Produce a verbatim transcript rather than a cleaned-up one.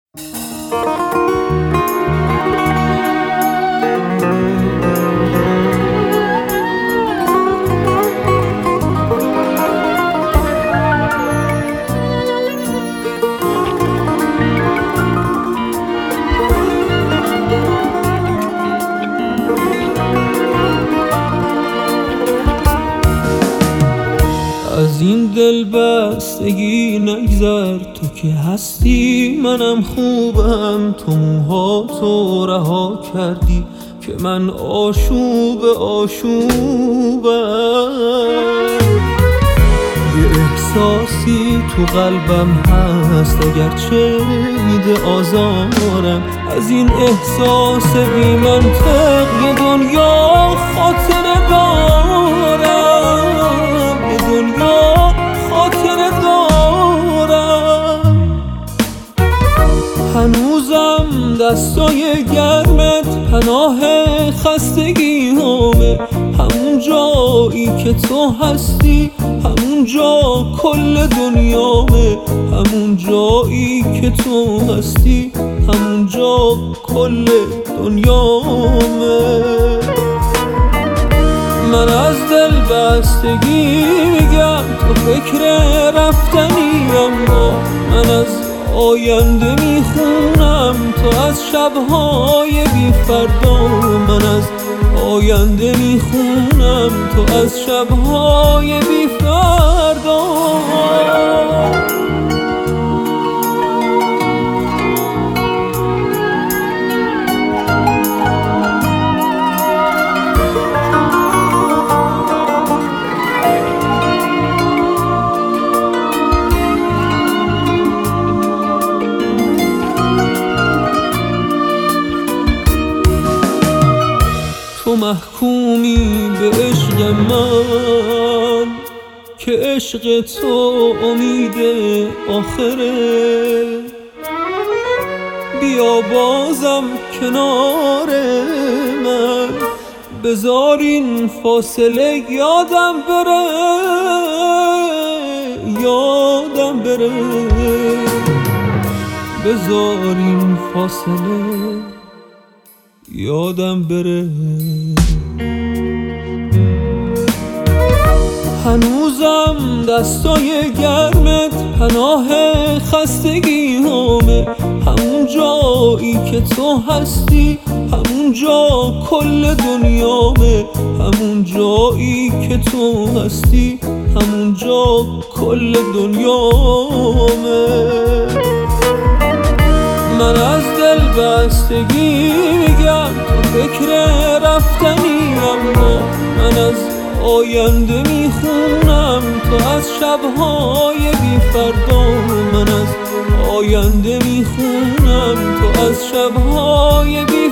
از این دل بستگی نگذر، تو که هستی منم خوبم. تو موهاتو رها کردی که من آشوب آشوبم. یه احساسی تو قلبم هست اگرچه میده آزارم. از این احساس بی منطق یه دنیا خاطره دارم، یه دنیا خاطره دارم. هنوزم دستای گرمت پناه خستگی همه. همون جایی که تو هستی همون جا کل دنیامه. همون جایی که تو هستی همون جا کل دنیامه. من از دل بستگی میگم، تو فکر رفتنی، اما من از آینده میخونم. تو از شبهای بی فردا، من از آینده میخونم. تو از شبهای بی فردا. تو محکومی به عشق من که عشق تو امید آخره. بیا بازم کنار من، بذار این فاصله یادم بره، یادم بره. بذار این فاصله یادم بره. هنوزم دستای گرمت پناه خستگی همه. همون جایی که تو هستی همون جا کل دنیامه. همون جایی که تو هستی همون جا کل دنیامه. من از دل بستگی میگم، تو فکر رفتنی، اما من از آینده میخونم. تو از شبهای بی فردا، من از آینده میخونم. تو از شبهای بی